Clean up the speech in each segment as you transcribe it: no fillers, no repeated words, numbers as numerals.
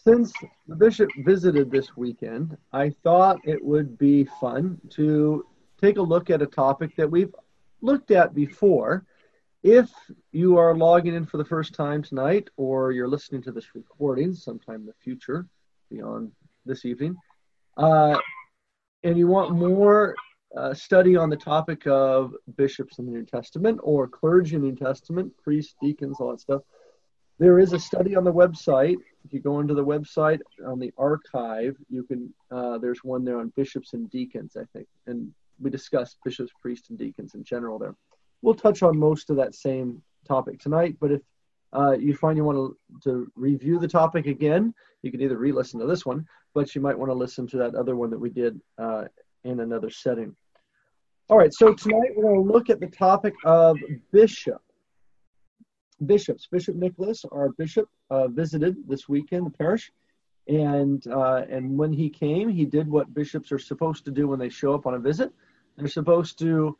Since the bishop visited this weekend, I thought it would be fun to take a look at a topic that we've looked at before. If you are logging in for the first time tonight, or you're listening to this recording sometime in the future, beyond this evening, and you want more study on the topic of bishops in the New Testament or clergy in the New Testament, priests, deacons, all that stuff, there is a study on the website. If you go into the website on the archive, you can. There's one there on bishops and deacons, I think, and we discussed bishops, priests, and deacons in general there. We'll touch on most of that same topic tonight, but if you find you want to review the topic again, you can either re-listen to this one, but you might want to listen to that other one that we did in another setting. All right, so tonight we're going to look at the topic of bishop. Bishops. Bishop Nicholas, our bishop, visited this weekend the parish, and when he came, he did what bishops are supposed to do when they show up on a visit. They're supposed to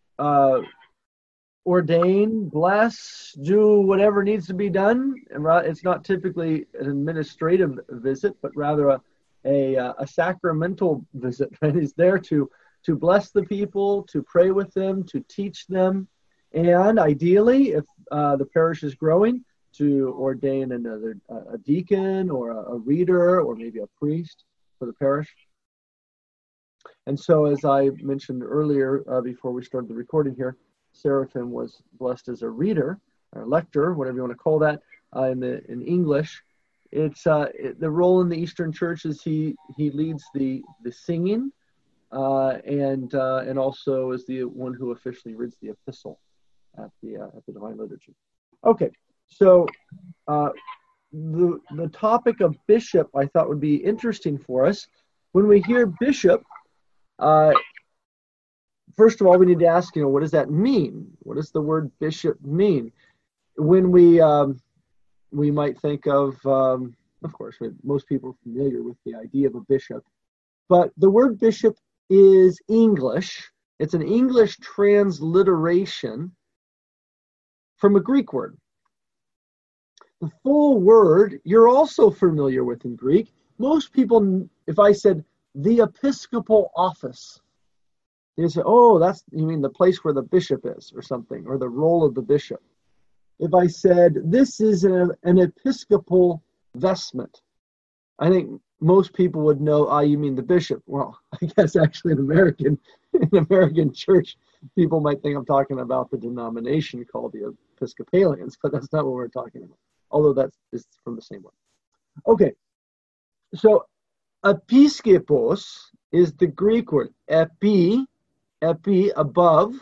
ordain, bless, do whatever needs to be done. And it's not typically an administrative visit, but rather a sacramental visit. And he's there to bless the people, to pray with them, to teach them, and ideally, if the parish is growing, to ordain a deacon or a reader or maybe a priest for the parish. And so, as I mentioned earlier, before we started the recording here, Seraphim was blessed as a reader, or lector, whatever you want to call that, in English. It's the role in the Eastern Church is he leads the singing, and also is the one who officially reads the epistle at the Divine Liturgy. Okay, so the topic of bishop I thought would be interesting for us. When we hear bishop, first of all, we need to ask, what does that mean? What does the word bishop mean? When we might think of course, most people are familiar with the idea of a bishop, but the word bishop is English. It's an English transliteration from a Greek word. The full word you're also familiar with in Greek. Most people, if I said the episcopal office, they say, oh, you mean the place where the bishop is or something, or the role of the bishop. If I said this is an episcopal vestment, I think most people would know, you mean the bishop. Well, I guess actually in American church, people might think I'm talking about the denomination called the Episcopalians, but that's not what we're talking about, although that is from the same one. Okay, so episkopos is the Greek word. Epi, above,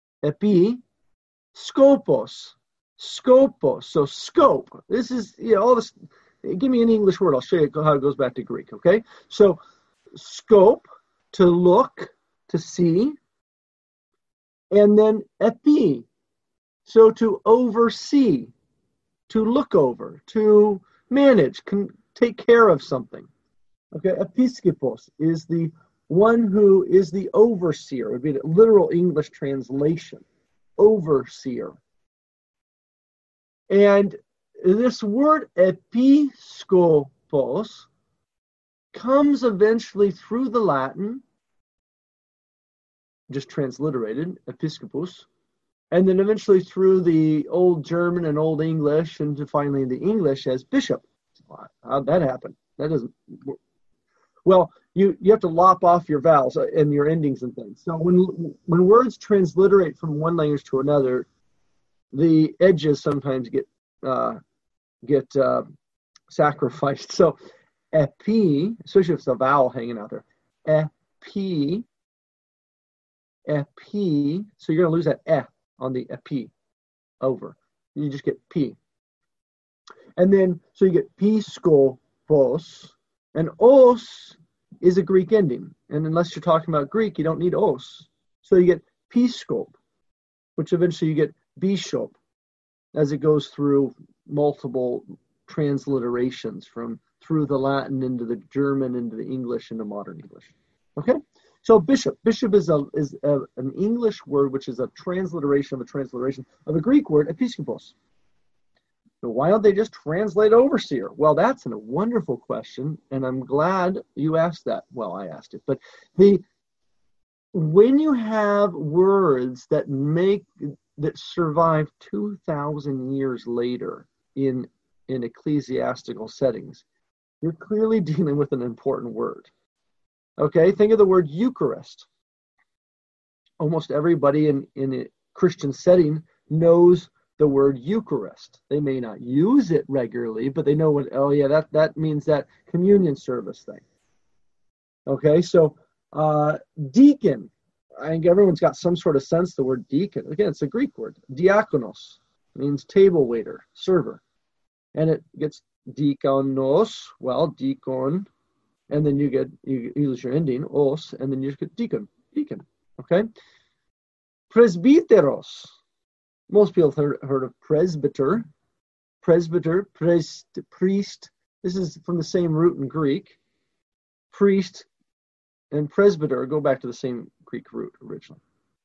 skopos, so scope. This is, all this. Give me an English word, I'll show you how it goes back to Greek, okay? So scope, to look, to see, and then epi, so to oversee, to look over, to manage, take care of something. Okay, episkopos is the one who is the overseer. It would be the literal English translation, overseer. And this word episkopos comes eventually through the Latin, just transliterated, episkopos, and then eventually through the Old German and Old English, and finally the English as bishop. How'd that happen? That doesn't work. Well, you have to lop off your vowels and your endings and things. So when words transliterate from one language to another, the edges sometimes get sacrificed. So epi, especially if it's a vowel hanging out there, epi, so you're going to lose that on the epi, over. You just get p. And then, so you get piskopos, and os is a Greek ending. And unless you're talking about Greek, you don't need os. So you get piskop, which eventually you get bishop, as it goes through multiple transliterations through the Latin into the German, into the English, into modern English. Okay? So bishop is an English word which is a transliteration of a transliteration of a Greek word, episkopos. So why don't they just translate overseer? Well, that's a wonderful question, and I'm glad you asked that. Well, I asked it, but when you have words that survive 2,000 years later in ecclesiastical settings, you're clearly dealing with an important word. Okay, think of the word Eucharist. Almost everybody in a Christian setting knows the word Eucharist. They may not use it regularly, but they know what, oh yeah, that means that communion service thing. Okay, so deacon. I think everyone's got some sort of sense of the word deacon. Again, it's a Greek word. Diakonos means table waiter, server. And it gets diakonos, well, deacon, and then you use your ending, os, and then you get deacon. Okay? Presbyteros. Most people have heard of presbyter. Presbyter, priest. This is from the same root in Greek. Priest and presbyter go back to the same Greek root originally.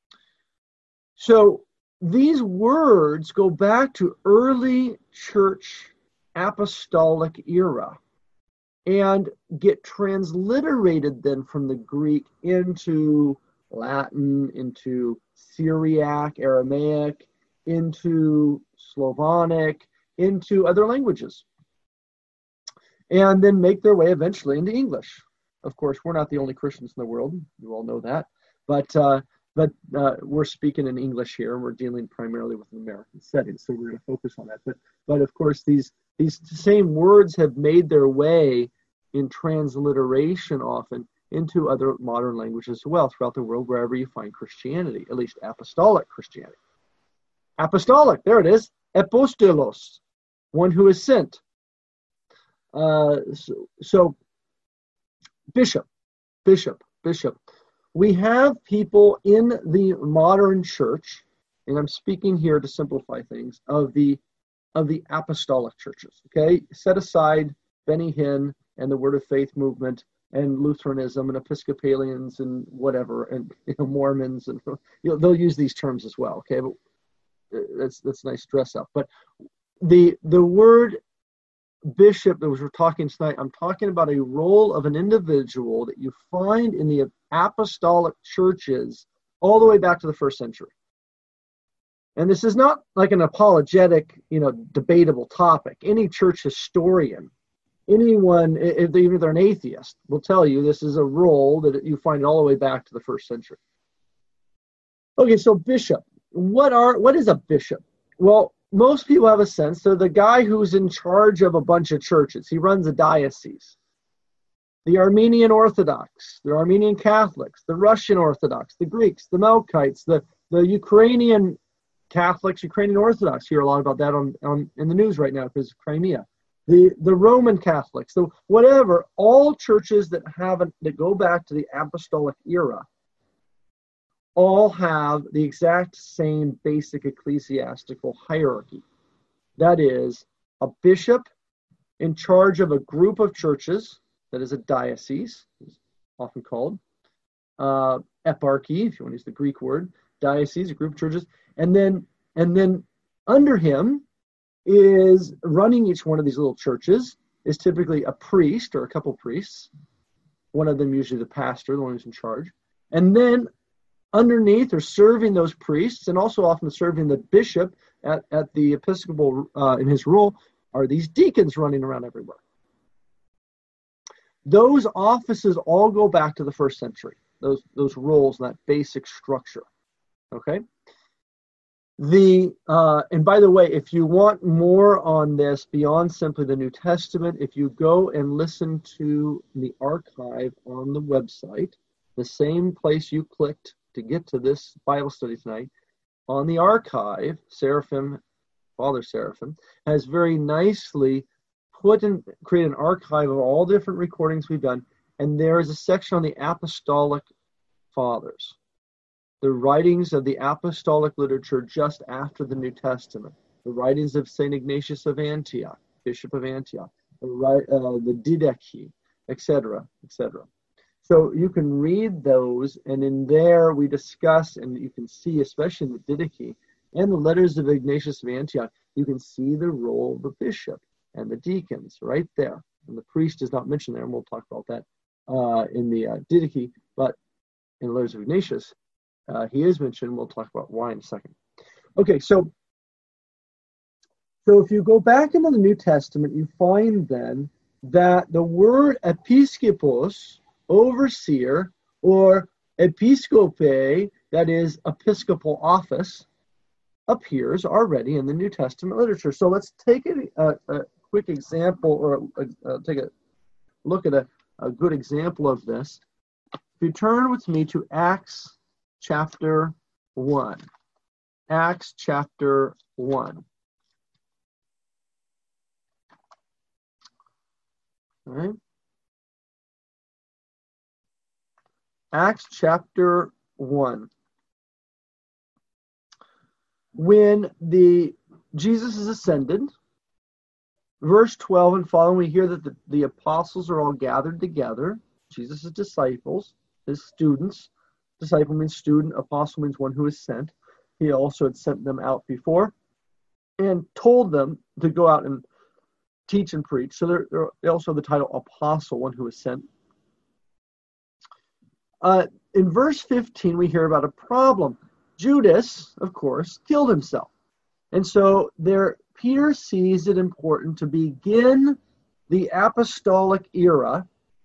So these words go back to early church apostolic era and get transliterated then from the Greek into Latin, into Syriac, Aramaic, into Slavonic, into other languages, and then make their way eventually into English. Of course, we're not the only Christians in the world. You all know that. But we're speaking in English here. We're dealing primarily with an American setting, so we're going to focus on that. But of course, these same words have made their way in transliteration often into other modern languages as well throughout the world, wherever you find Christianity, at least apostolic Christianity. Apostolic, there it is. Apostolos, one who is sent. So bishop. We have people in the modern church, and I'm speaking here to simplify things, of the apostolic churches. Okay, set aside Benny Hinn and the Word of Faith movement and Lutheranism and Episcopalians and whatever, and Mormons, and they'll use these terms as well. Okay, but that's a nice dress up. But the word bishop that we're talking tonight, I'm talking about a role of an individual that you find in the apostolic churches all the way back to the first century. And this is not like an apologetic, debatable topic. Any church historian, anyone, even if they're an atheist, will tell you this is a role that you find all the way back to the first century. Okay, so bishop. What is a bishop? Well, most people have a sense they're the guy who's in charge of a bunch of churches. He runs a diocese. The Armenian Orthodox, the Armenian Catholics, the Russian Orthodox, the Greeks, the Melkites, the Ukrainian Catholics, Ukrainian Orthodox. You hear a lot about that in the news right now because of Crimea. The Roman Catholics, so whatever, all churches that go back to the apostolic era all have the exact same basic ecclesiastical hierarchy. That is, a bishop in charge of a group of churches, that is a diocese, is often called, eparchy, if you want to use the Greek word, diocese, a group of churches, and then under him is running each one of these little churches is typically a priest or a couple priests, one of them usually the pastor, the one who's in charge, and then underneath are serving those priests and also often serving the bishop at the episcopal in his role are these deacons running around everywhere. Those offices all go back to the first century, those roles and that basic structure. Okay? And by the way, if you want more on this beyond simply the New Testament, if you go and listen to the archive on the website, the same place you clicked to get to this Bible study tonight, on the archive, Father Seraphim, has very nicely created an archive of all different recordings we've done, and there is a section on the Apostolic Fathers, the writings of the apostolic literature just after the New Testament, the writings of St. Ignatius of Antioch, Bishop of Antioch, the Didache, etc., etc. So you can read those, and in there we discuss, and you can see, especially in the Didache and the letters of Ignatius of Antioch, you can see the role of the bishop and the deacons right there. And the priest is not mentioned there, and we'll talk about that in the Didache, but in Letters of Ignatius, he is mentioned. We'll talk about why in a second. Okay, so if you go back into the New Testament, you find then that the word episkopos, overseer, or episkope, that is episcopal office, appears already in the New Testament literature. So let's take a quick example, or take a look at a good example of this. If you turn with me to Acts chapter 1. Acts chapter 1. All right. Acts chapter 1. When Jesus is ascended, verse 12 and following, we hear that the apostles are all gathered together. Jesus' disciples, his students. Disciple means student. Apostle means one who is sent. He also had sent them out before and told them to go out and teach and preach. So they also have the title apostle, one who is sent. In verse 15, we hear about a problem. Judas, of course, killed himself. And so Peter sees it important to begin the apostolic era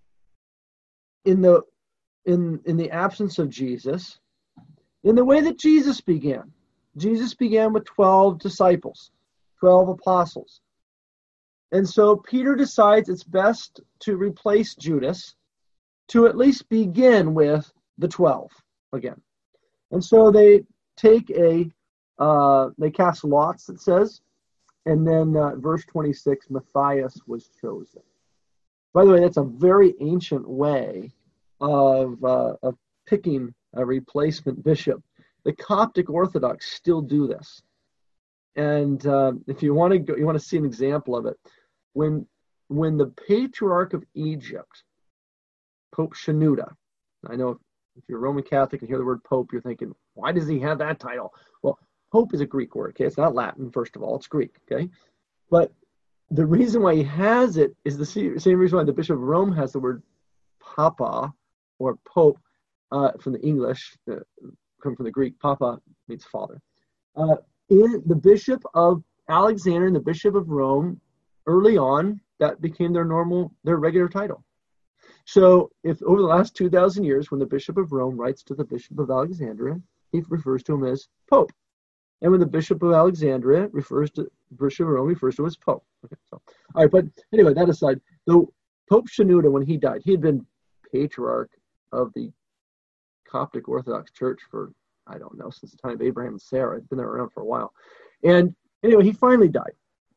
in the absence of Jesus, in the way that Jesus began. Jesus began with 12 disciples, 12 apostles. And so Peter decides it's best to replace Judas, to at least begin with the 12 again. And so they take they cast lots, it says, and then verse 26, Matthias was chosen. By the way, that's a very ancient way of picking a replacement bishop. The Coptic Orthodox still do this. And if you want to see an example of it, when the Patriarch of Egypt, Pope Shenouda, I know if you're Roman Catholic and hear the word Pope, you're thinking, why does he have that title? Well, Pope is a Greek word, okay? It's not Latin, first of all. It's Greek, okay? But the reason why he has it is the same reason why the Bishop of Rome has the word Papa or Pope from the English, come from the Greek. Papa means father. In the Bishop of Alexander and the Bishop of Rome, early on, that became their regular title. So if over the last 2,000 years, when the Bishop of Rome writes to the Bishop of Alexandria, he refers to him as Pope. And when the Bishop of Alexandria refers to Bishop of Rome, refers to him as Pope. Okay, so, all right, but anyway, that aside, the Pope Shenouda, when he died, he had been Patriarch of the Coptic Orthodox Church for, I don't know, since the time of Abraham and Sarah. He'd been there around for a while. And anyway, he finally died.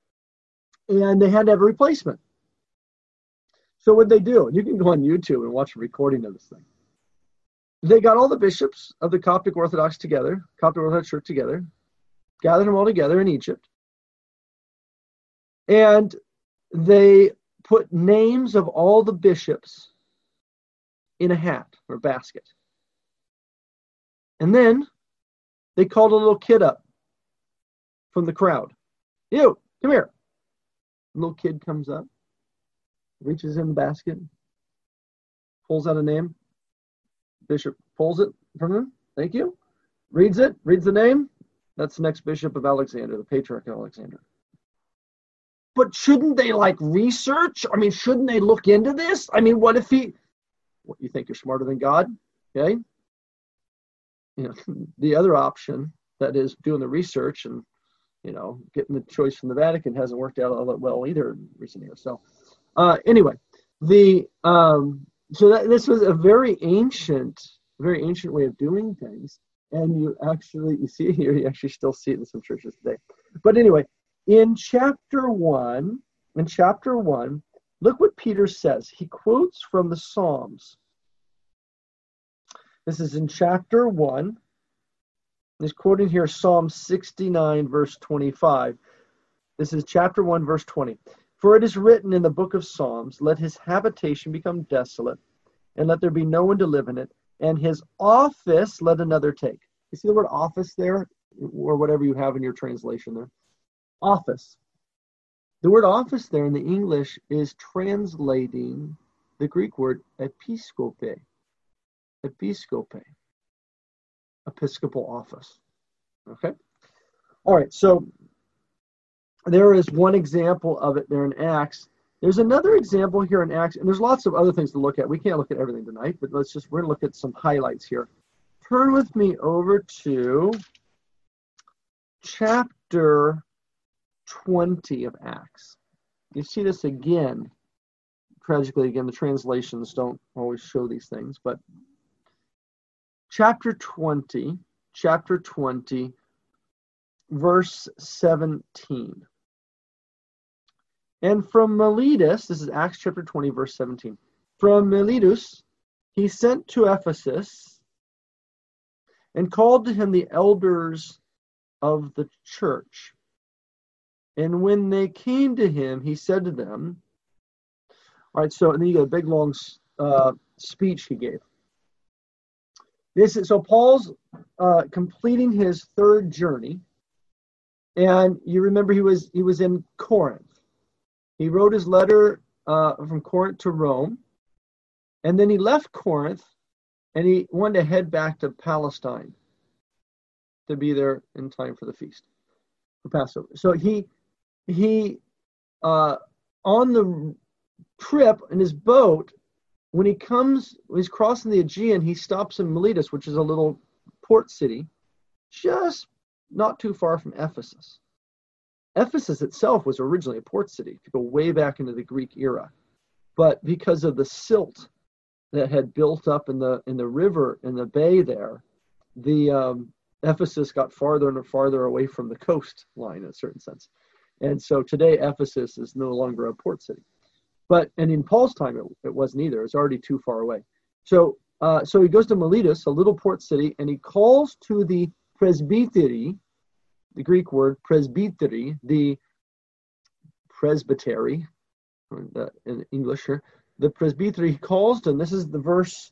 And they had to have a replacement. So what they do, you can go on YouTube and watch a recording of this thing. They got all the bishops of the Coptic Orthodox together, Coptic Orthodox Church together, gathered them all together in Egypt. And they put names of all the bishops in a hat or basket. And then they called a little kid up from the crowd. You, come here. The little kid comes up, reaches in the basket, pulls out a name. Bishop pulls it from him. Thank you. Reads the name. That's the next Bishop of Alexander, the Patriarch of Alexander. But shouldn't they research? I mean, shouldn't they look into this? I mean, what if what, you think you're smarter than God? Okay. The other option, that is doing the research and, getting the choice from the Vatican, hasn't worked out all that well either in recent years. So anyway, this was a very ancient way of doing things. And you see it here, you actually still see it in some churches today. But anyway, in chapter 1, look what Peter says. He quotes from the Psalms. This is in chapter 1. He's quoting here Psalm 69, verse 25. This is chapter 1, verse 20. For it is written in the book of Psalms, let his habitation become desolate, and let there be no one to live in it, and his office let another take. You see the word office there, or whatever you have in your translation there? office. The word office there in the English is translating the Greek word episkope. Episkope. Episcopal office. Okay? All right, so there is one example of it there in Acts. There's another example here in Acts, and there's lots of other things to look at. We can't look at everything tonight, but we're going to look at some highlights here. Turn with me over to chapter 20 of Acts. You see this again. Tragically, again, the translations don't always show these things, but chapter 20, verse 17. And from Miletus, this is Acts chapter 20, verse 17. From Miletus, he sent to Ephesus and called to him the elders of the church. And when they came to him, he said to them, all right, so and then you got a big long speech he gave. So Paul's completing his third journey, and you remember he was in Corinth. He wrote his letter from Corinth to Rome, and then he left Corinth, and he wanted to head back to Palestine to be there in time for the feast, for Passover. So he on the trip in his boat, when he's crossing the Aegean, he stops in Miletus, which is a little port city, just not too far from Ephesus. Ephesus itself was originally a port city, if you go way back into the Greek era. But because of the silt that had built up in the river, in the bay there, the Ephesus got farther and farther away from the coastline in a certain sense. And so today Ephesus is no longer a port city. And in Paul's time, it wasn't either. It was already too far away. So he goes to Miletus, a little port city, and he calls to the presbytery, the Greek word presbytery, the presbytery, in English here, the presbytery. He calls to them. This is the verse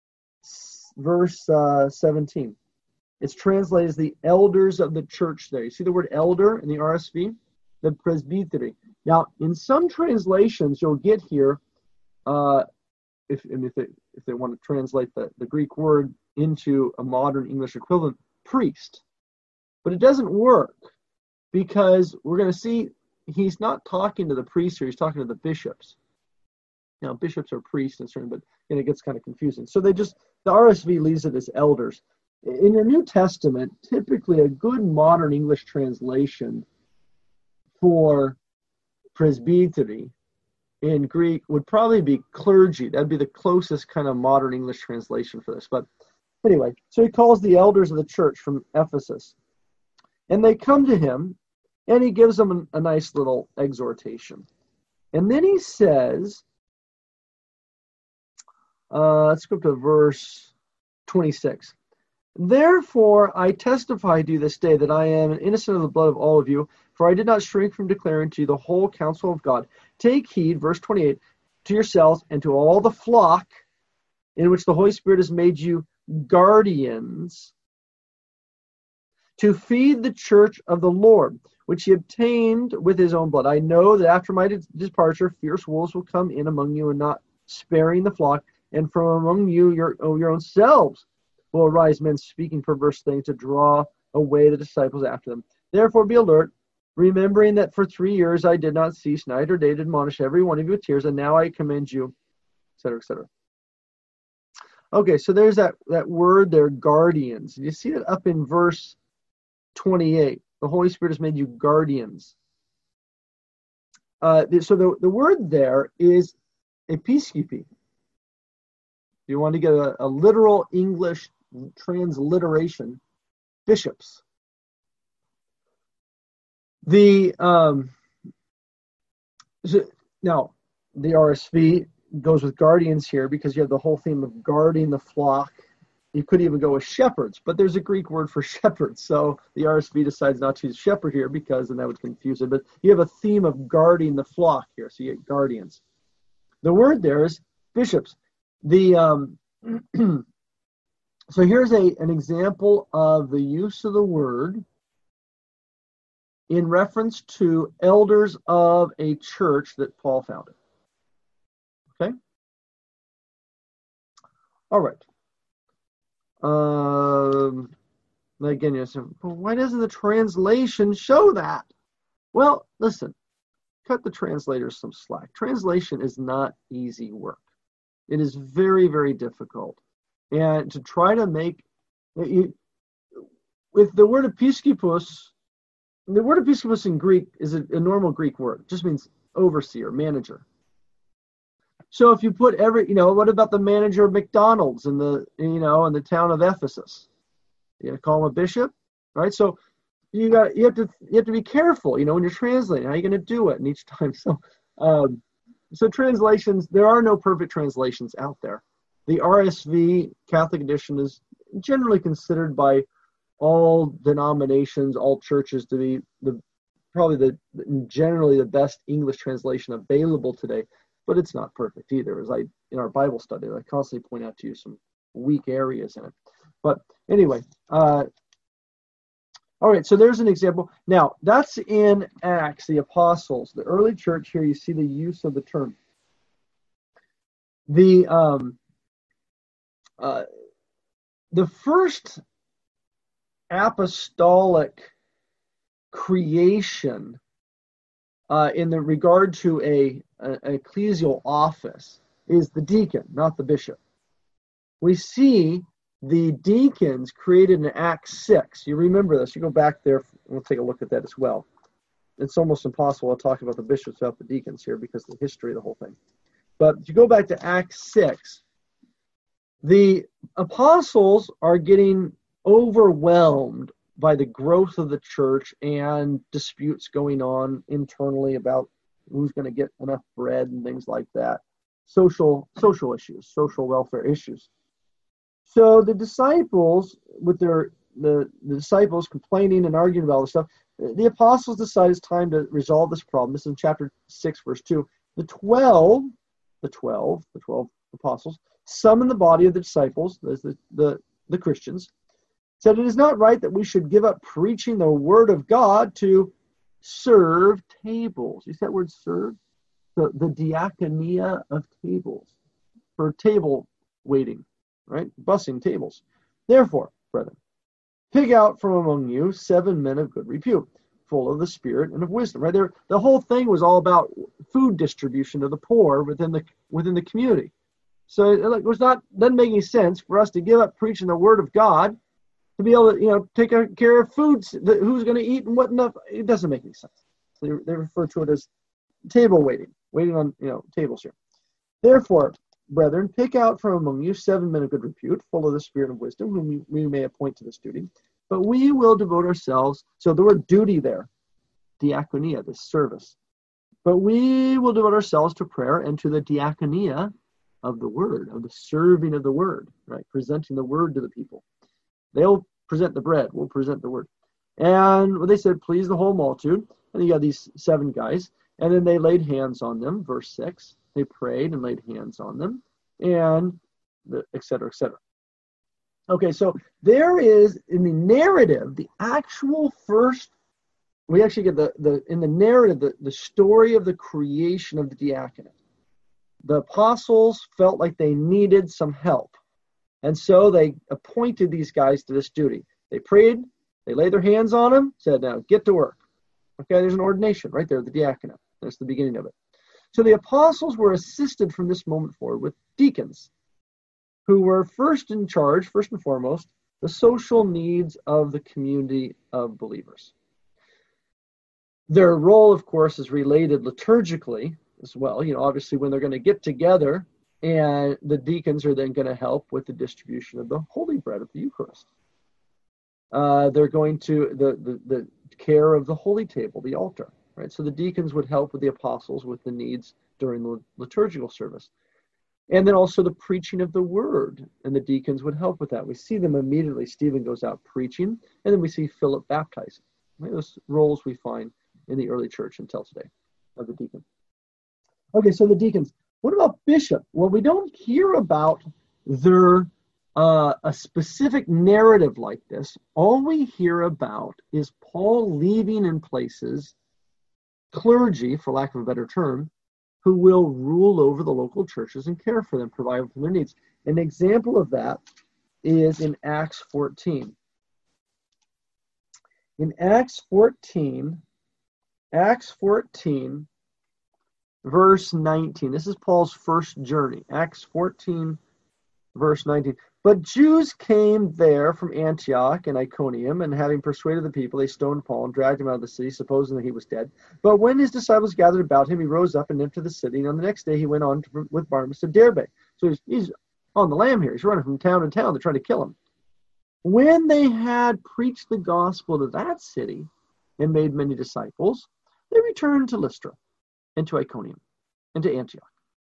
17. It's translated as the elders of the church there. You see the word elder in the RSV? The presbytery. Now, in some translations, you'll get here, if they want to translate the Greek word into a modern English equivalent, priest. But it doesn't work, because we're going to see he's not talking to the priests here, he's talking to the bishops. Now, bishops are priests, but it gets kind of confusing. So the RSV leaves it as elders. In your New Testament, typically a good modern English translation for presbytery in Greek would probably be clergy. That'd be the closest kind of modern English translation for this. But anyway, so he calls the elders of the church from Ephesus. And they come to him, and he gives them a nice little exhortation. And then he says, let's go to verse 26. Therefore, I testify to you this day that I am innocent of the blood of all of you, for I did not shrink from declaring to you the whole counsel of God. Take heed, verse 28, to yourselves and to all the flock in which the Holy Spirit has made you guardians, to feed the church of the Lord, which he obtained with his own blood. I know that after my departure, fierce wolves will come in among you, and not sparing the flock, and from among you your own selves will arise men speaking perverse things to draw away the disciples after them. Therefore be alert, remembering that for 3 years I did not cease night or day to admonish every one of you with tears, and now I commend you, etc., etc. Okay, so there's that word there, guardians. You see it up in verse 28. The Holy Spirit has made you guardians. So the word there is episkopi. You want to get a literal English transliteration, bishops. Now the RSV goes with guardians here because you have the whole theme of guarding the flock. You could even go with shepherds, but there's a Greek word for shepherds, so the RSV decides not to use shepherd here because then that would confuse it. But you have a theme of guarding the flock here, so you get guardians. The word there is bishops. So here's an example of the use of the word in reference to elders of a church that Paul founded. Okay? All right. Again, you say, well, why doesn't the translation show that? Well, listen, cut the translators some slack. Translation is not easy work. It is very, very difficult. And to try to make, with the word episkopos, the word episkopos in Greek is a normal Greek word. It just means overseer, manager. So if you put what about the manager of McDonald's in the town of Ephesus? You gonna call him a bishop, right? So you have to be careful, when you're translating. How are you going to do it? And each time, so translations, there are no perfect translations out there. The RSV Catholic edition is generally considered by all denominations, all churches, to be generally the best English translation available today. But it's not perfect either. In our Bible study, I constantly point out to you some weak areas in it. But anyway, all right, so there's an example. Now, that's in Acts, the apostles, the early church. Here you see the use of the term. The first apostolic creation in the regard to an ecclesial office is the deacon, not the bishop. We see the deacons created in Acts 6. You remember this. You go back there. We'll take a look at that as well. It's almost impossible to talk about the bishops without the deacons here because of the history of the whole thing. But if you go back to Acts 6, the apostles are getting overwhelmed by the growth of the church and disputes going on internally about who's going to get enough bread and things like that. Social issues, social welfare issues. So the disciples, with the disciples complaining and arguing about all this stuff, the apostles decide it's time to resolve this problem. This is in chapter 6, verse 2. The 12 apostles summoned the body of the disciples, the Christians, said, it is not right that we should give up preaching the word of God to serve tables. You see that word serve? The diakonia of tables, for table waiting. Right? Bussing tables. Therefore, brethren, pick out from among you 7 men of good repute, full of the Spirit and of wisdom. Right there, the whole thing was all about food distribution to the poor within the community. So it doesn't make any sense for us to give up preaching the Word of God to be able to take care of food, who's going to eat and what enough. It doesn't make any sense. So they refer to it as table waiting on tables here. Therefore, brethren, pick out from among you 7 men of good repute, full of the Spirit of wisdom, whom we may appoint to this duty. But we will devote ourselves, so the word duty there, diakonia, the service. But we will devote ourselves to prayer and to the diakonia of the word, of the serving of the word, right? Presenting the word to the people. They'll present the bread, we'll present the word. And they said, please the whole multitude. And you got these 7 guys. And then they laid hands on them, verse 6. They prayed and laid hands on them, and et cetera, et cetera. Okay, so there is in the narrative, the actual first, we actually get in the narrative, the story of the creation of the diaconate. The apostles felt like they needed some help, and so they appointed these guys to this duty. They prayed, they laid their hands on them, said, now get to work. Okay, there's an ordination right there, the diaconate. That's the beginning of it. So the apostles were assisted from this moment forward with deacons, who were first in charge, first and foremost, the social needs of the community of believers. Their role, of course, is related liturgically as well. Obviously, when they're going to get together, and the deacons are then going to help with the distribution of the holy bread of the Eucharist. They're going to the care of the holy table, the altar. Right? So the deacons would help with the apostles with the needs during the liturgical service. And then also the preaching of the word, and the deacons would help with that. We see them immediately. Stephen goes out preaching, and then we see Philip baptizing. Right? Those roles we find in the early church until today of the deacon. Okay, so the deacons. What about bishop? Well, we don't hear about their a specific narrative like this, all we hear about is Paul leaving in places clergy, for lack of a better term, who will rule over the local churches and care for them, provide for their needs. An example of that is in Acts 14. In Acts 14, verse 19. This is Paul's first journey. Acts 14, verse 19. But Jews came there from Antioch and Iconium, and having persuaded the people, they stoned Paul and dragged him out of the city, supposing that he was dead. But when his disciples gathered about him, he rose up and entered the city. And on the next day, he went on with Barnabas to Derbe. So he's on the lam here. He's running from town to town. They're trying to kill him. When they had preached the gospel to that city and made many disciples, they returned to Lystra and to Iconium and to Antioch,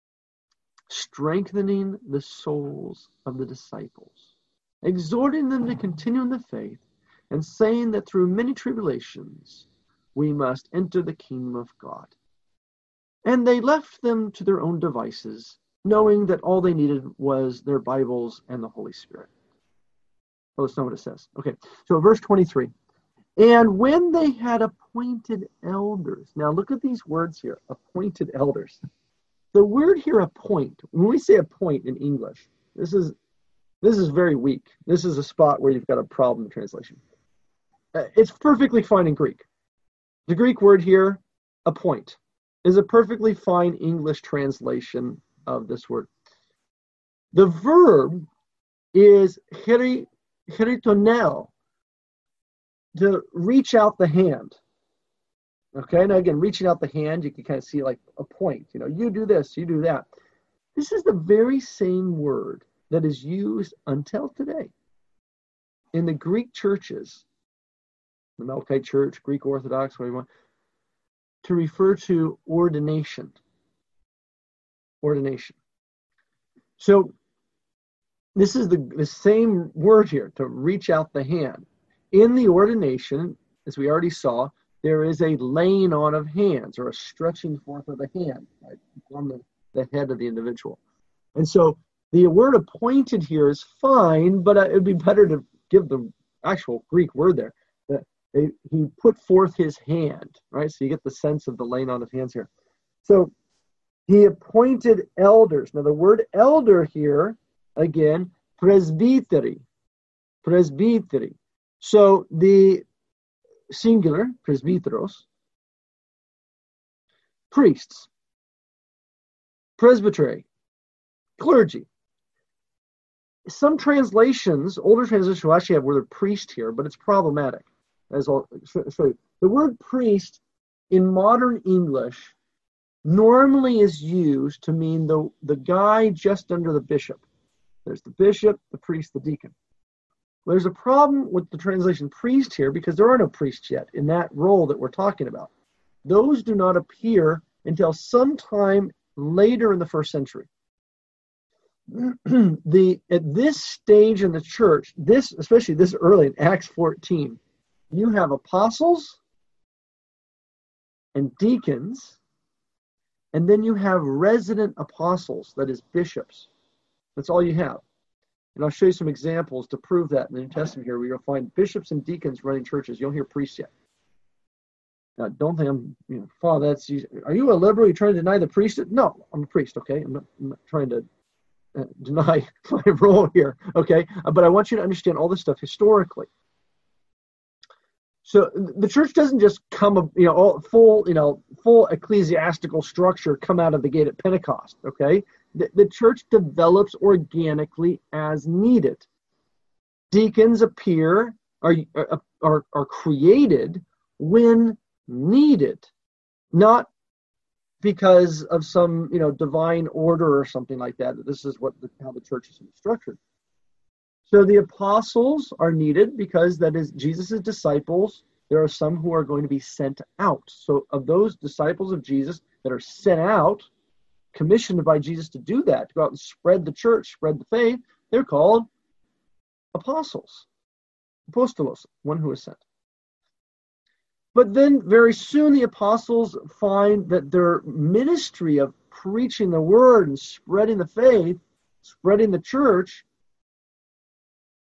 strengthening the souls of the disciples, exhorting them to continue in the faith, and saying that through many tribulations we must enter the kingdom of God. And they left them to their own devices, knowing that all they needed was their Bibles and the Holy Spirit. Oh, that's not what it says. Okay, so verse 23. And when they had appointed elders. Now look at these words here, appointed elders. The word here, appoint, when we say appoint in English, this is very weak. This is a spot where you've got a problem in translation. It's perfectly fine in Greek. The Greek word here, appoint, is a perfectly fine English translation of this word. The verb is cheritonel, to reach out the hand. Okay, now again, reaching out the hand, you can kind of see like a point. You do this, you do that. This is the very same word that is used until today in the Greek churches, the Melkite Church, Greek Orthodox, whatever you want, to refer to ordination. Ordination. So this is the same word here, to reach out the hand. In the ordination, as we already saw, there is a laying on of hands or a stretching forth of the hand, right, on the head of the individual. And so the word appointed here is fine, but it would be better to give the actual Greek word there. That he put forth his hand, right? So you get the sense of the laying on of hands here. So he appointed elders. Now the word elder here, again, presbyteri. Presbyteri. So the singular, presbyteros, priests, presbytery, clergy. Some translations, older translations will actually have the word priest here, but it's problematic. As I'll show you. The word priest in modern English normally is used to mean the guy just under the bishop. There's the bishop, the priest, the deacon. There's a problem with the translation priest here because there are no priests yet in that role that we're talking about. Those do not appear until sometime later in the first century. At this stage in the church, especially this early in Acts 14, you have apostles and deacons, and then you have resident apostles, that is bishops. That's all you have. And I'll show you some examples to prove that in the New Testament here, where you'll find bishops and deacons running churches. You don't hear priests yet. Now, don't think I'm, Father, are you a liberal? Are you trying to deny the priesthood? No, I'm a priest, okay? I'm not trying to deny my role here, okay? But I want you to understand all this stuff historically. So the church doesn't just come, full ecclesiastical structure come out of the gate at Pentecost, okay? The church develops organically as needed. Deacons are created when needed, not because of some divine order or something like that. This is how the church is structured. So the apostles are needed because that is Jesus' disciples. There are some who are going to be sent out. So of those disciples of Jesus that are sent out, commissioned by Jesus to do that, to go out and spread the church, spread the faith, they're called apostles. Apostolos, one who is sent. But then very soon the apostles find that their ministry of preaching the word and spreading the faith, spreading the church,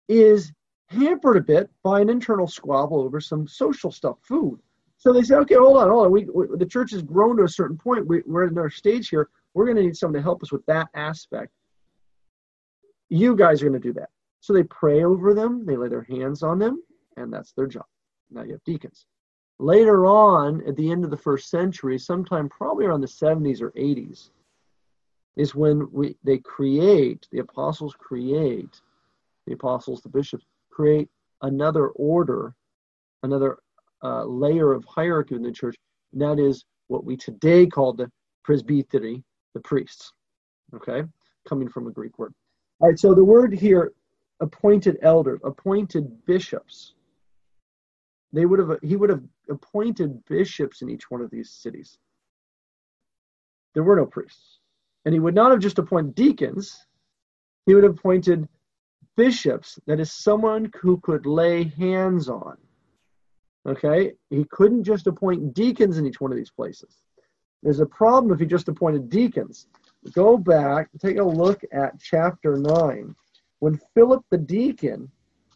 is hampered a bit by an internal squabble over some social stuff, food. So they say, okay, hold on. The church has grown to a certain point. We're at another stage here. We're going to need someone to help us with that aspect. You guys are going to do that. So they pray over them. They lay their hands on them, and that's their job. Now you have deacons. Later on, at the end of the first century, sometime probably around the 70s or 80s, is when the apostles, the bishops, create another order, another layer of hierarchy in the church. And that is what we today call the presbytery, the priests. Okay, coming from a Greek word. All right, so the word here, appointed elders, appointed bishops. He would have appointed bishops in each one of these cities. There were no priests. And he would not have just appointed deacons. He would have appointed bishops, that is someone who could lay hands on. Okay? He couldn't just appoint deacons in each one of these places. There's a problem if he just appointed deacons. Go back, take a look at chapter 9. When Philip the deacon,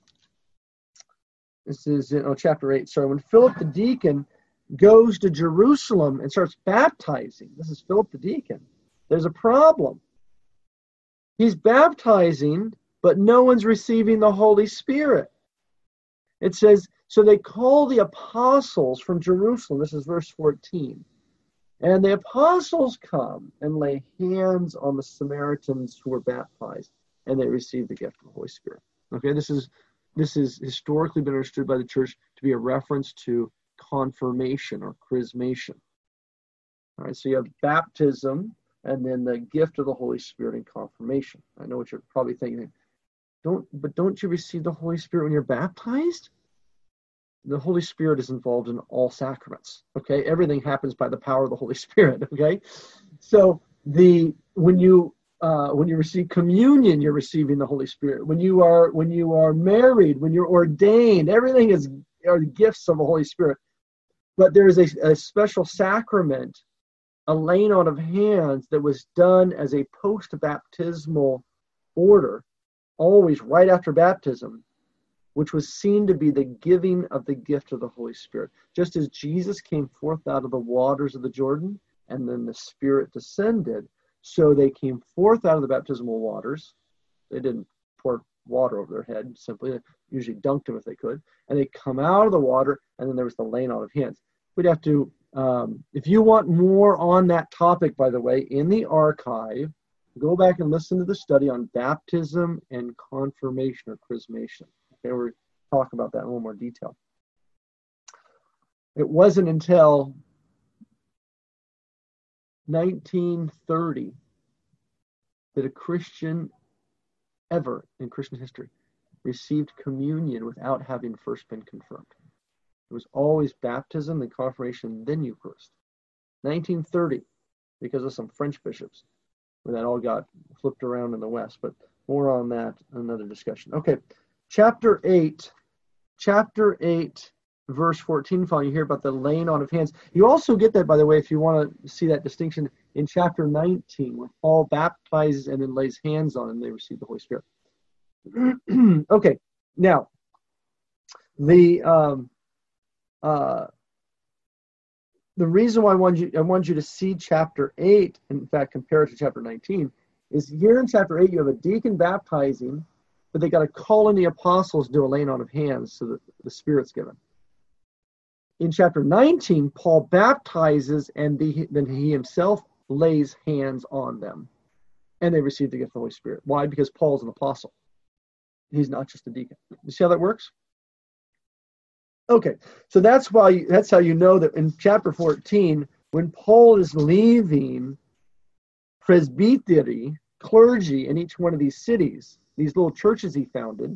this is chapter 8, sorry, when Philip the deacon goes to Jerusalem and starts baptizing, this is Philip the deacon, there's a problem. He's baptizing, but no one's receiving the Holy Spirit. It says, so they call the apostles from Jerusalem. This is verse 14. And the apostles come and lay hands on the Samaritans who were baptized, and they receive the gift of the Holy Spirit. Okay, this is historically been understood by the church to be a reference to confirmation or chrismation. All right, so you have baptism and then the gift of the Holy Spirit and confirmation. I know what you're probably thinking. Don't you receive the Holy Spirit when you're baptized? The Holy Spirit is involved in all sacraments. Okay, everything happens by the power of the Holy Spirit. Okay, so when you receive communion, you're receiving the Holy Spirit. When you are married, when you're ordained, everything are gifts of the Holy Spirit. But there is a special sacrament, a laying on of hands that was done as a post-baptismal order, always right after baptism, which was seen to be the giving of the gift of the Holy Spirit. Just as Jesus came forth out of the waters of the Jordan, and then the Spirit descended, so they came forth out of the baptismal waters. They didn't pour water over their head, simply. They usually dunked them if they could. And they come out of the water, and then there was the laying on of hands. We'd have to, if you want more on that topic, by the way, in the archive, go back and listen to the study on baptism and confirmation or chrismation. Okay, we'll talk about that in a little more detail. It wasn't until 1930 that a Christian ever in Christian history received communion without having first been confirmed. It was always baptism, then confirmation, then Eucharist. 1930, because of some French bishops, when that all got flipped around in the West. But more on that, another discussion. Okay, chapter 8, verse 14, finally, you hear about the laying on of hands. You also get that, by the way, if you want to see that distinction, in chapter 19, where Paul baptizes and then lays hands on them, and they receive the Holy Spirit. Okay, now, the reason why I want you to see chapter 8, in fact, compare it to chapter 19, is here in chapter 8, you have a deacon baptizing, but they got to call in the apostles to do a laying on of hands so that the Spirit's given. In chapter 19, Paul baptizes, and then he himself lays hands on them, and they receive the gift of the Holy Spirit. Why? Because Paul's an apostle. He's not just a deacon. You see how that works? Okay, so that's how you know that in chapter 14, when Paul is leaving presbytery, clergy in each one of these cities, these little churches he founded,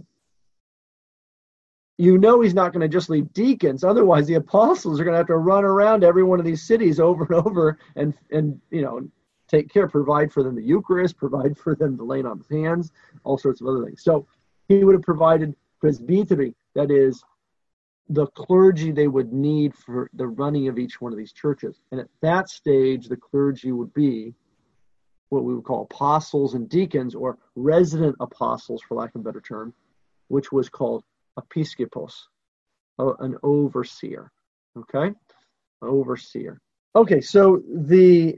you know he's not going to just leave deacons. Otherwise, the apostles are going to have to run around every one of these cities over and over and take care, provide for them the Eucharist, provide for them the laying on of hands, all sorts of other things. So he would have provided presbytery, that is, the clergy they would need for the running of each one of these churches. And at that stage, the clergy would be what we would call apostles and deacons, or resident apostles, for lack of a better term, which was called episkopos, an overseer. Okay, overseer. Okay, so the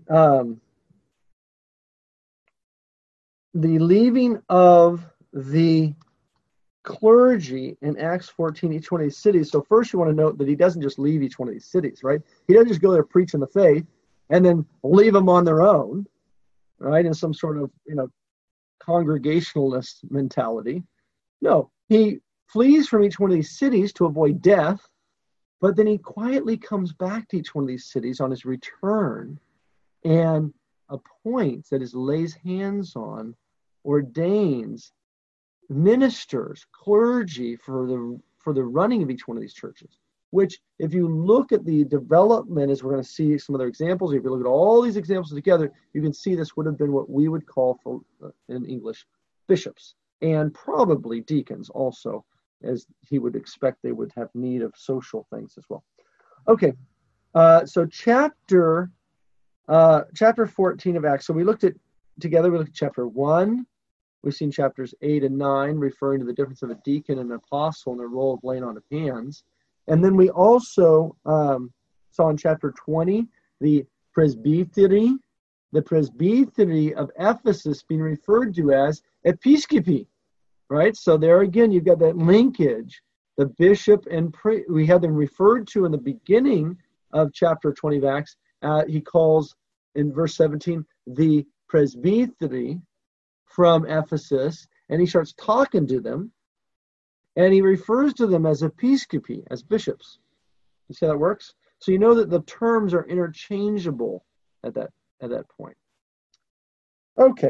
leaving of the clergy in Acts 14, each one of these cities. So first you want to note that he doesn't just leave each one of these cities, right? He doesn't just go there preaching the faith and then leave them on their own, right? In some sort of, congregationalist mentality. No, he flees from each one of these cities to avoid death, but then he quietly comes back to each one of these cities on his return and appoints, that is, lays hands on, ordains ministers, clergy for the running of each one of these churches. Which, if you look at the development, as we're going to see some other examples, if you look at all these examples together, you can see this would have been what we would call, in English, bishops, and probably deacons also, as he would expect they would have need of social things as well. Okay, so chapter 14 of Acts. So we looked at chapter 1. We've seen chapters 8 and 9 referring to the difference of a deacon and an apostle and their role of laying on of hands. And then we also saw in chapter 20 the presbytery of Ephesus being referred to as episcopi, right? So there again, you've got that linkage. The bishop and we had them referred to in the beginning of chapter 20 of Acts. He calls in verse 17 the presbytery from Ephesus, and he starts talking to them, and he refers to them as episcopi, as bishops. You see how that works? So you know that the terms are interchangeable at that point. Okay.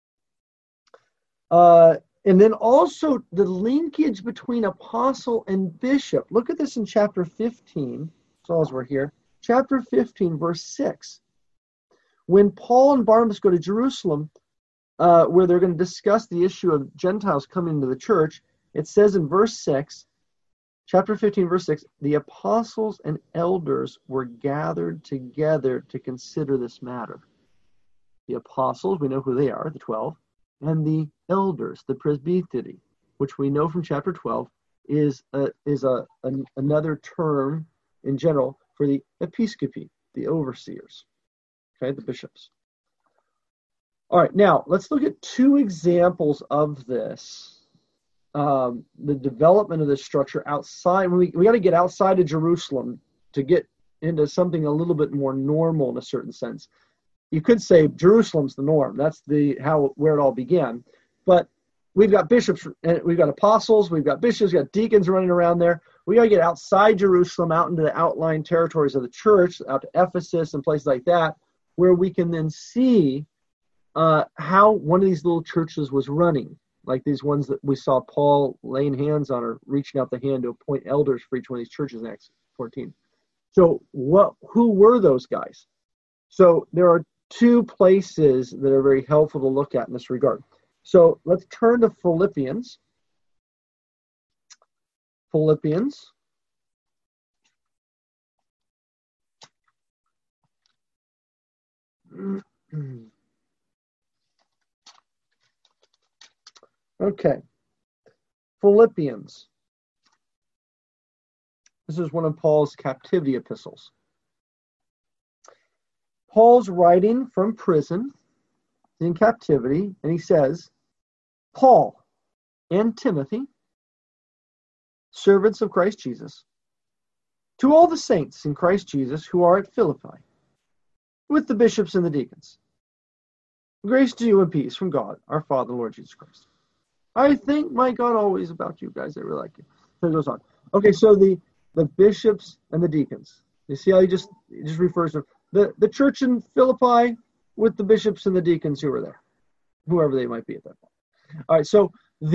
And then also the linkage between apostle and bishop. Look at this in chapter 15, so as we're here. Chapter 15, verse 6. When Paul and Barnabas go to Jerusalem, where they're going to discuss the issue of Gentiles coming into the church, it says in verse 6, chapter 15, verse 6, the apostles and elders were gathered together to consider this matter. The apostles, we know who they are, the 12, and the elders, the presbytery, which we know from chapter 12, is another term in general for the episcopi, the overseers, okay, the bishops. All right, now let's look at two examples of this. The development of this structure outside. We got to get outside of Jerusalem to get into something a little bit more normal in a certain sense. You could say Jerusalem's the norm. That's where it all began. But we've got bishops, and we've got apostles, we've got bishops, we've got deacons running around there. We got to get outside Jerusalem, out into the outlying territories of the church, out to Ephesus and places like that, where we can then see how one of these little churches was running, like these ones that we saw Paul laying hands on or reaching out the hand to appoint elders for each one of these churches in Acts 14. So who were those guys? So there are two places that are very helpful to look at in this regard. So let's turn to Philippians. Okay. Philippians. This is one of Paul's captivity epistles. Paul's writing from prison in captivity, and he says, Paul and Timothy, servants of Christ Jesus, to all the saints in Christ Jesus who are at Philippi, with the bishops and the deacons. Grace to you and peace from God, our Father, Lord Jesus Christ. I thank my God always about you guys. I really like you. So it goes on. Okay, so the bishops and the deacons. You see how he just refers to the church in Philippi with the bishops and the deacons who were there, whoever they might be at that point. All right, so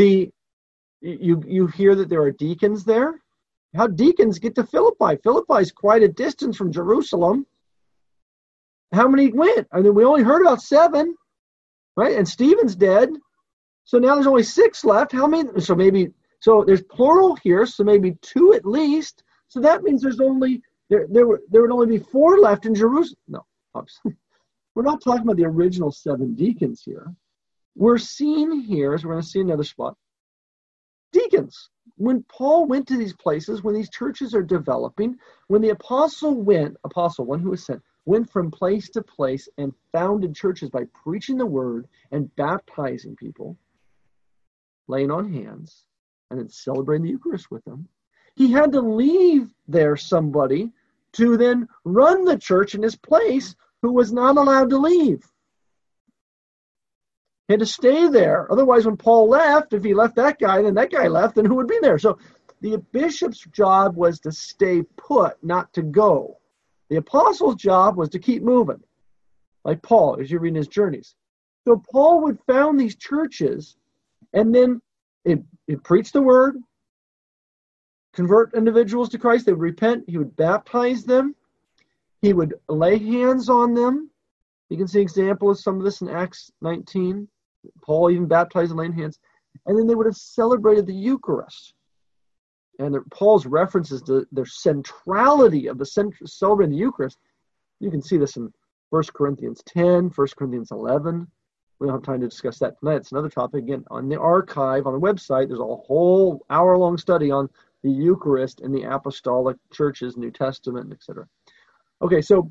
you hear that there are deacons there. How deacons get to Philippi? Philippi is quite a distance from Jerusalem. How many went? I mean, we only heard about 7, right? And Stephen's dead. So now there's only 6 left. How many? So there's plural here, so maybe 2 at least. So that means there's only there would only be 4 left in Jerusalem. No, we're not talking about the original 7 deacons here. We're seeing here, as we're going to see another spot, deacons. When Paul went to these places, when these churches are developing, when the apostle, one who was sent, went from place to place and founded churches by preaching the word and baptizing people, laying on hands, and then celebrating the Eucharist with them, he had to leave there somebody to then run the church in his place who was not allowed to leave. He had to stay there. Otherwise, when Paul left, if he left that guy, then that guy left, then who would be there? So the bishop's job was to stay put, not to go. The apostle's job was to keep moving, like Paul, as you're reading his journeys. So Paul would found these churches, and then he'd preach the word, convert individuals to Christ. They would repent. He would baptize them. He would lay hands on them. You can see an example of some of this in Acts 19. Paul even baptized and laying hands. And then they would have celebrated the Eucharist. And Paul's references to their centrality of celebrating the Eucharist, you can see this in 1 Corinthians 10, 1 Corinthians 11. We don't have time to discuss that tonight. It's another topic. Again, on the archive, on the website, there's a whole hour-long study on the Eucharist in the apostolic churches, New Testament, etc. Okay, so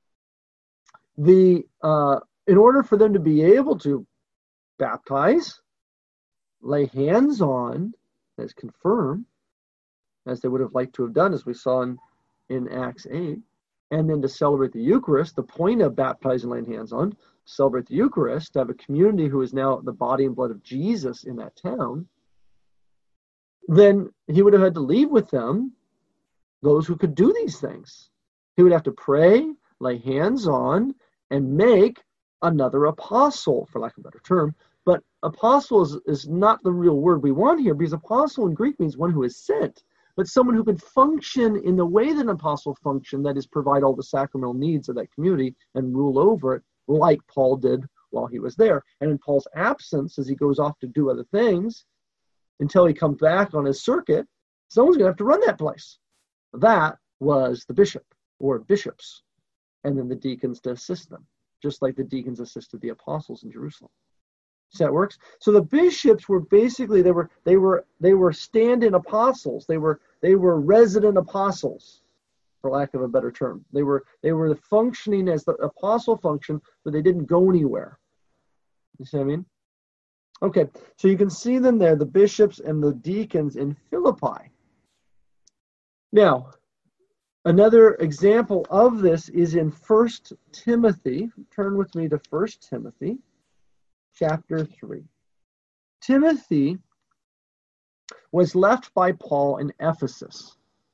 in order for them to be able to baptize, lay hands on, as confirm, as they would have liked to have done, as we saw in Acts 8, and then to celebrate the Eucharist, the point of baptizing and laying hands on, celebrate the Eucharist, to have a community who is now the body and blood of Jesus in that town, then he would have had to leave with them those who could do these things. He would have to pray, lay hands on, and make another apostle, for lack of a better term. But apostle is not the real word we want here, because apostle in Greek means one who is sent, but someone who can function in the way that an apostle functioned, that is, provide all the sacramental needs of that community and rule over it, like Paul did while he was there. And in Paul's absence, as he goes off to do other things, until he comes back on his circuit, someone's going to have to run that place. That was the bishop or bishops, and then the deacons to assist them, just like the deacons assisted the apostles in Jerusalem. See how it works? So the bishops were basically they were stand-in apostles. They were resident apostles, for lack of a better term. They were functioning as the apostle function, but they didn't go anywhere. You see what I mean? Okay, so you can see them there, the bishops and the deacons in Philippi. Now, another example of this is in 1 Timothy. Turn with me to 1 Timothy, chapter 3. Timothy was left by Paul in Ephesus.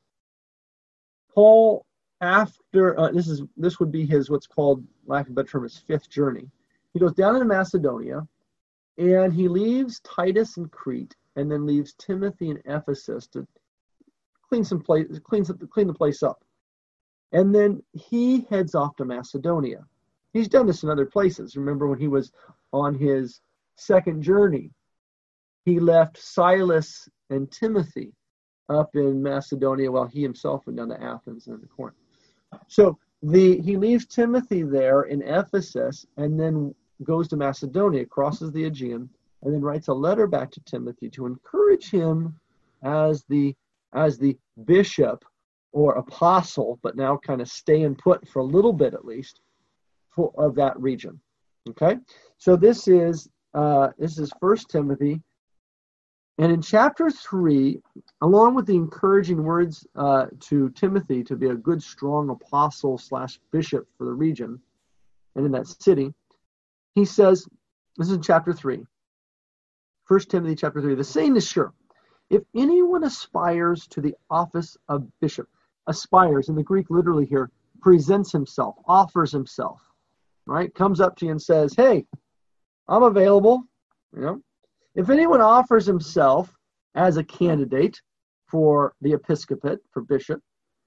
Paul, after this would be his what's called, lack of a better term, his fifth journey. He goes down into Macedonia, and he leaves Titus in Crete, and then leaves Timothy in Ephesus to clean the place up. And then he heads off to Macedonia. He's done this in other places. Remember when he was on his second journey, he left Silas and Timothy up in Macedonia while he himself went down to Athens and to Corinth. So he leaves Timothy there in Ephesus and then goes to Macedonia, crosses the Aegean, and then writes a letter back to Timothy to encourage him as the bishop or apostle, but now kind of staying put for a little bit at least of that region. Okay, so this is 1 Timothy, and in chapter 3, along with the encouraging words to Timothy to be a good, strong apostle / bishop for the region and in that city, he says, this is in chapter 3, 1 Timothy chapter 3, the saying is sure, if anyone aspires to the office of bishop, aspires in the Greek literally here, presents himself, offers himself, right? Comes up to you and says, hey, I'm available. If anyone offers himself as a candidate for the episcopate, for bishop,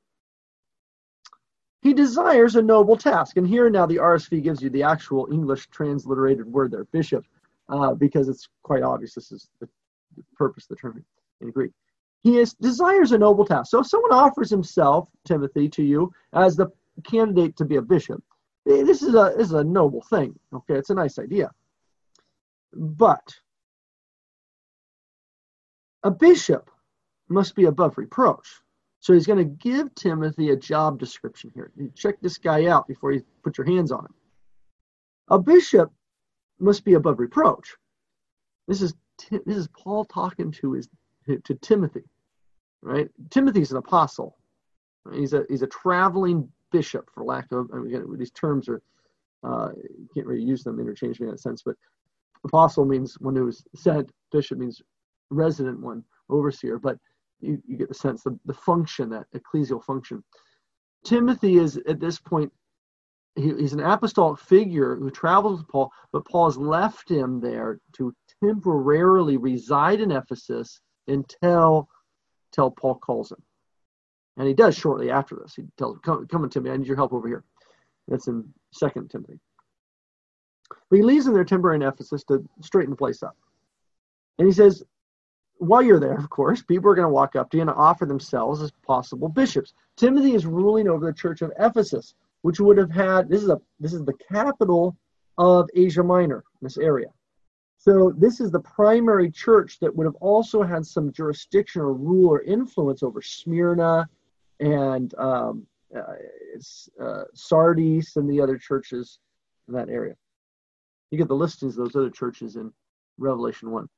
he desires a noble task. And here now the RSV gives you the actual English transliterated word there, bishop, because it's quite obvious this is the purpose of the term in Greek. He desires a noble task. So if someone offers himself, Timothy, to you as the candidate to be a bishop, this is a noble thing. Okay, it's a nice idea. But A bishop must be above reproach. So he's going to give Timothy a job description here. You check this guy out before you put your hands on him. A bishop must be above reproach. This is Paul talking to Timothy, right? Timothy's an apostle. He's a traveling bishop, for lack of, these terms are, you can't really use them interchangeably in that sense, but apostle means one who is sent, bishop means resident one, overseer, but you get the sense, the function, that ecclesial function. Timothy is, at this point, he's an apostolic figure who travels with Paul, but Paul has left him there to temporarily reside in Ephesus until Paul calls him. And he does shortly after this. He tells him, come on, Timothy, I need your help over here. That's in 2 Timothy. But he leaves him there temporarily in Ephesus to straighten the place up. And he says, while you're there, of course, people are going to walk up to you and offer themselves as possible bishops. Timothy is ruling over the church of Ephesus, which would have had, this is the capital of Asia Minor, this area. So this is the primary church that would have also had some jurisdiction or rule or influence over Smyrna and Sardis and the other churches in that area. You get the listings of those other churches in Revelation 1.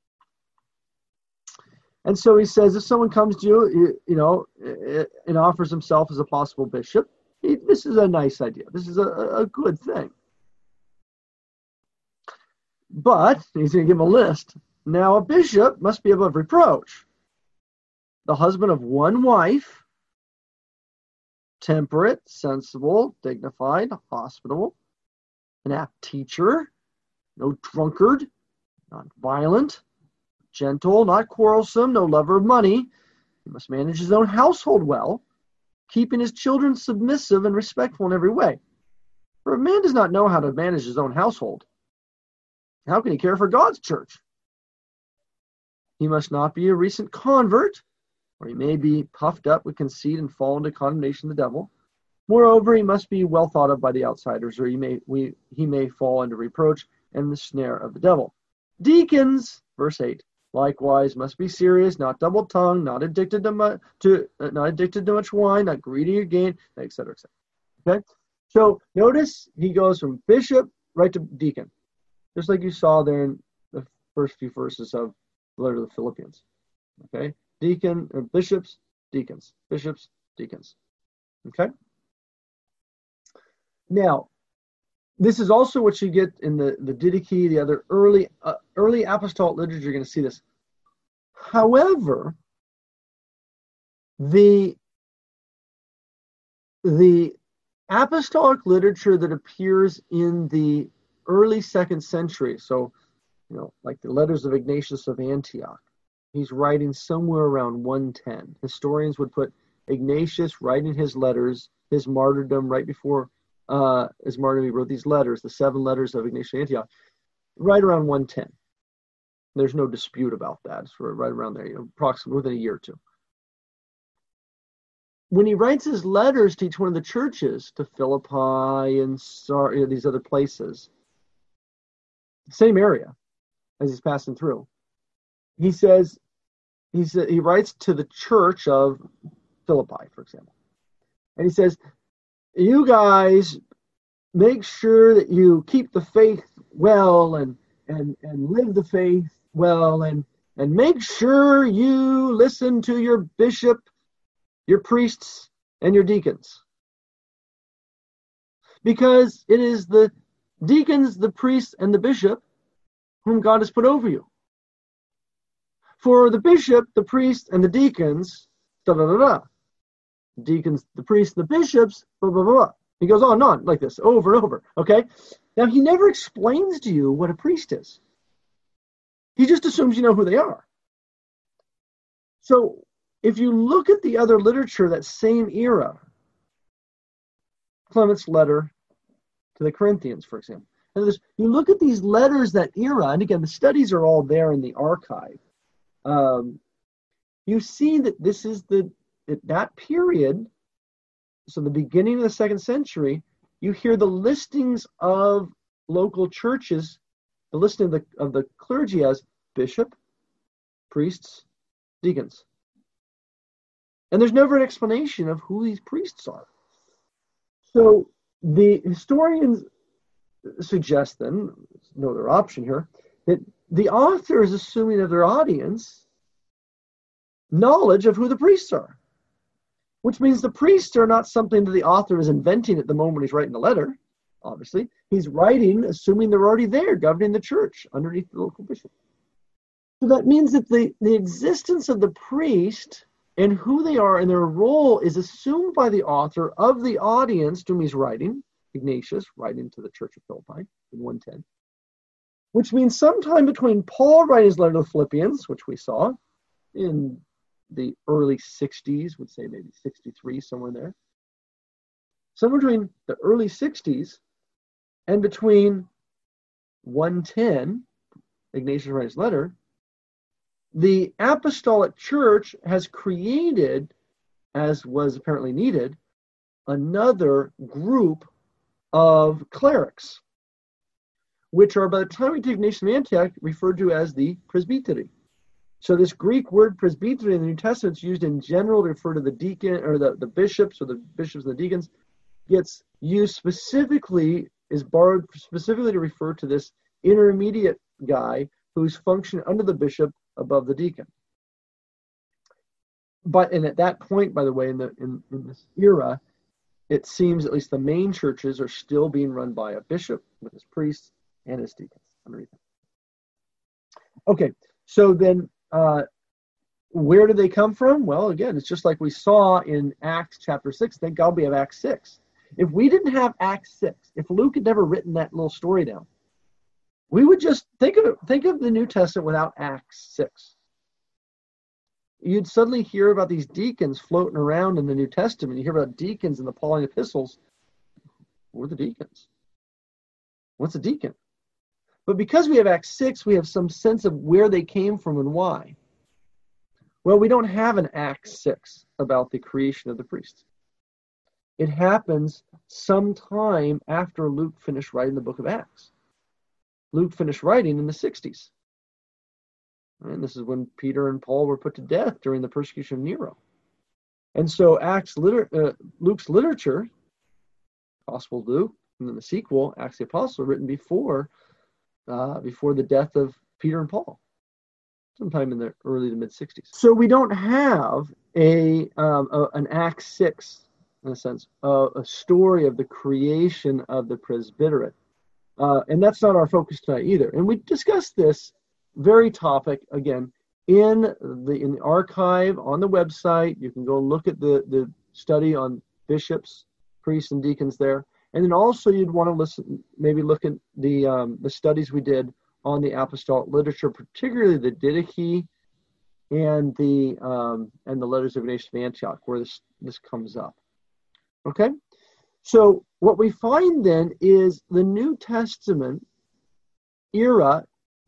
And so he says, if someone comes to you, and offers himself as a possible bishop, this is a nice idea. This is a good thing. But he's going to give him a list. Now, a bishop must be above reproach. The husband of one wife, temperate, sensible, dignified, hospitable, an apt teacher, no drunkard, not violent, gentle, not quarrelsome, no lover of money. He must manage his own household well, keeping his children submissive and respectful in every way. For if a man does not know how to manage his own household, how can he care for God's church? He must not be a recent convert, or he may be puffed up with conceit and fall into condemnation of the devil. Moreover, he must be well thought of by the outsiders, or he may fall into reproach and the snare of the devil. Deacons, verse 8, likewise must be serious, not double-tongued, not addicted to much wine, not greedy of gain, etc., etc. Okay, so notice he goes from bishop right to deacon, just like you saw there in the first few verses of the letter to the Philippians. Okay, deacon or bishops, deacons, bishops, deacons. Okay. Now, this is also what you get in the Didache, the other early apostolic literature. You're going to see this. However, the apostolic literature that appears in the early 2nd century, so like the letters of Ignatius of Antioch, he's writing somewhere around 110. Historians would put Ignatius writing his letters, his martyrdom right before his martyrdom. He wrote these letters, the 7 letters of Ignatius of Antioch, right around 110. There's no dispute about that. It's right around there, approximately within a year or two. When he writes his letters to each one of the churches, to Philippi and these other places, same area as he's passing through, he writes to the church of Philippi, for example, and he says, you guys make sure that you keep the faith well and live the faith well, and make sure you listen to your bishop, your priests, and your deacons. Because it is the deacons, the priests, and the bishop whom God has put over you. For the bishop, the priest, and the deacons, deacons, the priests, the bishops, blah, blah, blah. He goes on and on like this, over and over, okay? Now, he never explains to you what a priest is. He just assumes you know who they are. So, if you look at the other literature, that same era, Clement's letter to the Corinthians, for example, and you look at these letters that era, and again, the studies are all there in the archive. You see that this is that period, so the beginning of the 2nd century, you hear the listings of local churches, the listing of the clergy as bishop, priests, deacons. And there's never an explanation of who these priests are. So the historians suggest then, no other option here, that the author is assuming of their audience knowledge of who the priests are, which means the priests are not something that the author is inventing at the moment he's writing the letter. Obviously, he's writing assuming they're already there governing the church underneath the local bishop. So that means that the existence of the priest and who they are and their role is assumed by the author of the audience to whom he's writing, Ignatius, writing to the church of Philippi in 110, which means sometime between Paul writing his letter to the Philippians, which we saw in the early 60s, would say maybe 63, somewhere there, somewhere between the early 60s and between 110, Ignatius writing his letter, the apostolic church has created, as was apparently needed, another group of clerics, which are, by the time we take Ignatius of Antioch, referred to as the presbytery. So this Greek word presbytery in the New Testament is used in general to refer to the deacon or the bishops, or the bishops and the deacons, gets used specifically, is borrowed specifically to refer to this intermediate guy who's functioning under the bishop above the deacon. And at that point, by the way, in this era, it seems at least the main churches are still being run by a bishop with his priests and his deacons underneath him. Okay, so then where do they come from? Well, again, it's just like we saw in Acts chapter 6. Thank God we have Acts 6. If we didn't have Acts 6, if Luke had never written that little story down, we would just think of the New Testament without Acts 6. You'd suddenly hear about these deacons floating around in the New Testament. You hear about deacons in the Pauline epistles. Who are the deacons? What's a deacon? But because we have Acts 6, we have some sense of where they came from and why. Well, we don't have an Acts 6 about the creation of the priests. It happens sometime after Luke finished writing the book of Acts. Luke finished writing in the 60s. And this is when Peter and Paul were put to death during the persecution of Nero. And so Luke's literature, Gospel of Luke, and then the sequel, Acts of the Apostles, were written before the death of Peter and Paul, sometime in the early to mid-60s. So we don't have an Acts 6, in a sense, a story of the creation of the presbyterate. And that's not our focus tonight either. And we discussed this very topic, again, in the archive on the website. You can go look at the study on bishops, priests, and deacons there. And then also you'd want to look at the studies we did on the apostolic literature, particularly the Didache and the letters of Ignatius of Antioch, where this comes up. Okay? So what we find then is the New Testament era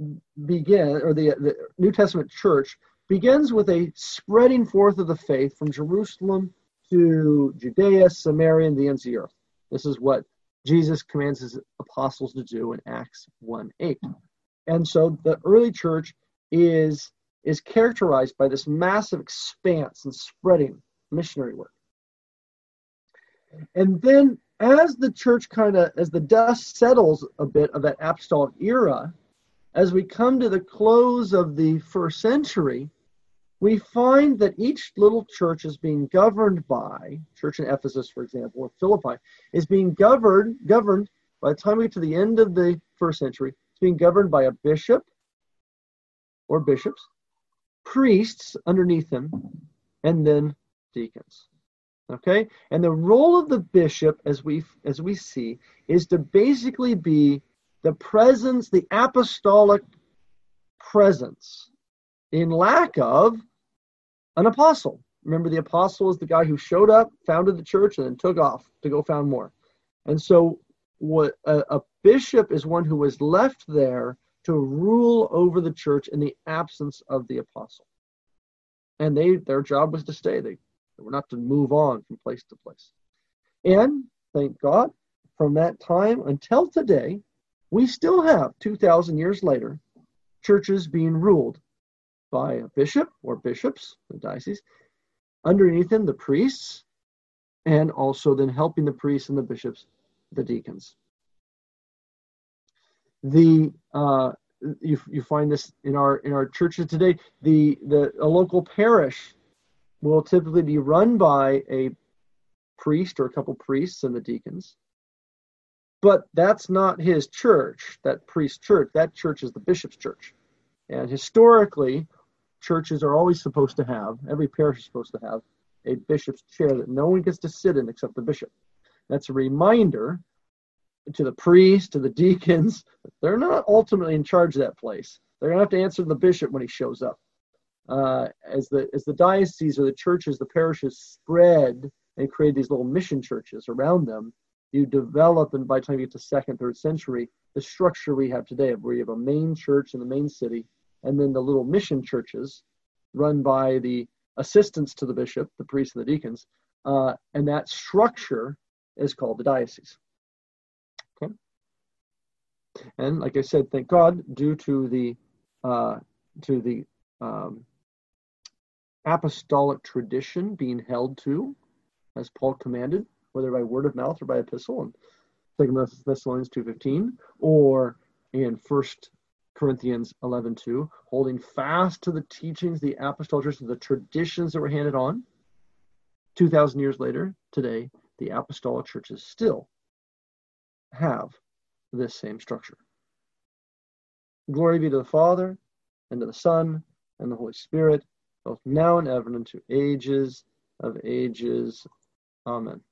the New Testament church begins with a spreading forth of the faith from Jerusalem to Judea, Samaria, and the ends of the earth. This is what Jesus commands his apostles to do in Acts 1:8. And so the early church is characterized by this massive expanse and spreading missionary work. And then as the church as the dust settles a bit of that apostolic era, as we come to the close of the first century, we find that each little church is being governed by, church in Ephesus, for example, or Philippi, is being governed, by the time we get to the end of the first century, it's being governed by a bishop or bishops, priests underneath him, and then deacons. Okay? And the role of the bishop, as we see, is to basically be the presence, the apostolic presence, in lack of an apostle. Remember, the apostle is the guy who showed up, founded the church, and then took off to go found more. And so what a bishop is one who was left there to rule over the church in the absence of the apostle. And their job was to stay. They were not to move on from place to place. And thank God, from that time until today, we still have, 2,000 years later, churches being ruled by a bishop or bishops, the diocese. Underneath them, the priests, and also then helping the priests and the bishops, the deacons. You find this in our churches today. A local parish will typically be run by a priest or a couple priests and the deacons. But that's not his church, that priest's church. That church is the bishop's church. And historically, churches are always supposed to have, every parish is supposed to have, a bishop's chair that no one gets to sit in except the bishop. That's a reminder to the priests, to the deacons, that they're not ultimately in charge of that place. They're going to have to answer to the bishop when he shows up. As the diocese or the churches, the parishes spread and create these little mission churches around them, you develop, and by the time you get to 2nd, 3rd century, the structure we have today, where you have a main church in the main city, and then the little mission churches run by the assistants to the bishop, the priests and the deacons, and that structure is called the diocese. Okay, and like I said, thank God, due to the apostolic tradition being held to, as Paul commanded, whether by word of mouth or by epistle, in 2 Thessalonians 2:15, or in 1 Corinthians 11:2, holding fast to the teachings, the apostolic tradition, the traditions that were handed on. 2,000 years later, today, the apostolic churches still have this same structure. Glory be to the Father, and to the Son, and the Holy Spirit, both now and ever, and to ages of ages. Amen.